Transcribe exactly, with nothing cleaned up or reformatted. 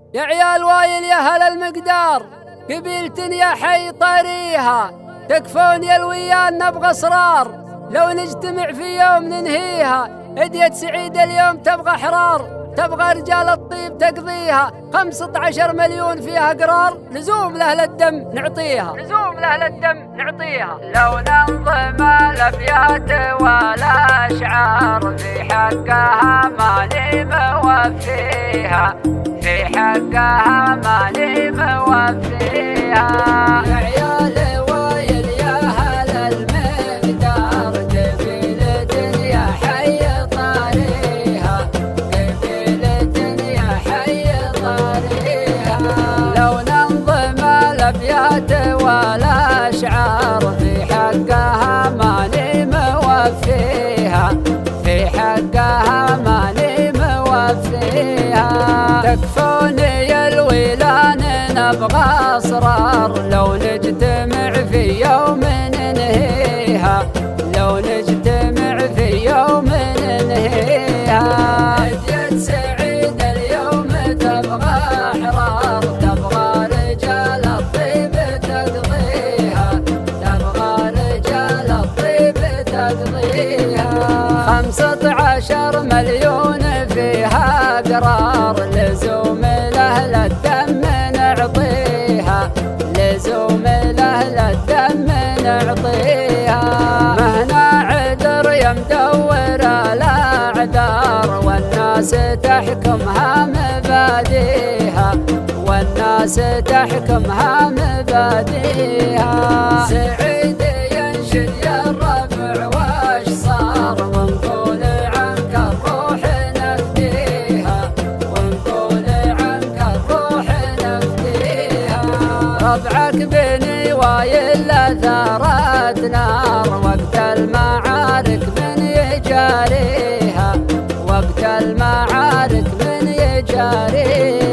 يا عيال وايل يا هل المقدار، قبيلة يا حي طريها، تكفون يا الويان نبغى اسرار، لو نجتمع في يوم ننهيها. هدية سعيد اليوم تبغى حرار، تبغى رجال الطيب تقضيها. خمسة عشر مليون فيها قرار، لزوم لأهل الدم نعطيها، لزوم لأهل الدم نعطيها. لو ننظم الأبيات والأشعار، في حقها ماني موفيها، في حقها ماني موفيها. يا عيال وايل يا هل المقدار، قبيلة يا حي طاريها، قبيلة يا حي طاريها. لو ننظم الأبيات والأشعار، في حقها ماني موفيها، في حقها ماني موفيها. تكفوني يا الويلان نبغى اسرار، لو نجتمع في يوم ننهيها، لو نجتمع في يوم ننهيها. هدية سعيد اليوم تبغى احرار، تبغى رجال الطيب تقضيها، تبغى رجال الطيب تقضيها. خمسة عشر مليون فيها قرار، لزوم لأهل الدم نعطيها، لزوم لأهل الدم نعطيها. مهنا عذر يا مدور الأعذار، والناس تحكمها مباديها، والناس تحكمها مباديها. سعيد ينشد يا الربع واش صار، ونقول عنك الروح نفديها، ونقول عنك الروح نفديها. ربعك بني وايل ثارت نار، وقت المعارك من يجاريها، وقت المعارك من يجاريها.